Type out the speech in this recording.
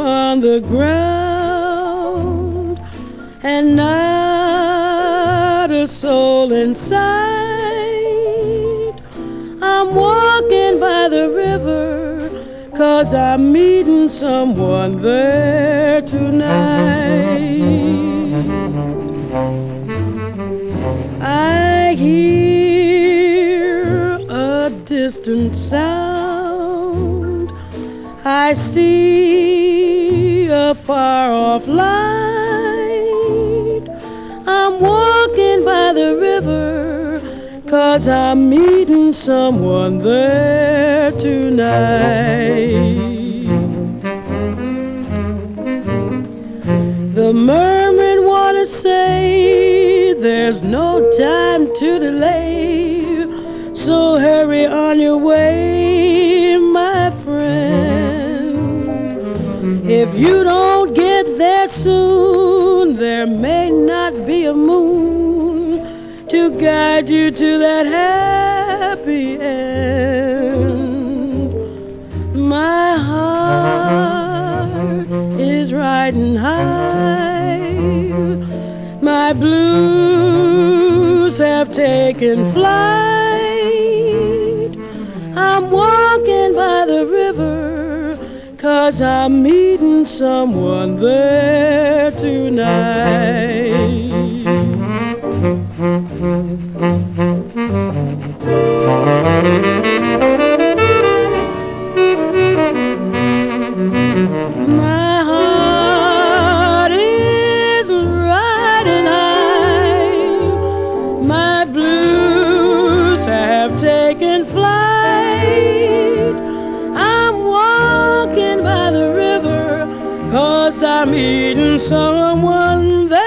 upon the ground, and not a soul in sight. I'm walking by the river, 'cause I'm meeting someone there tonight. I hear a distant sound, I see a far-off light. I'm walking by the river, 'cause I'm meeting someone there tonight. The mermaid wanna say there's no time to delay, so hurry on your way, my friend. If you don't get there soon, there may not be a moon to guide you to that happy end. My heart is riding high, my blues have taken flight. I'm walking by the river, 'cause I'm meeting someone there tonight. My heart is riding high, my blues have taken flight. I'm walking by the river, 'cause I'm meeting someone there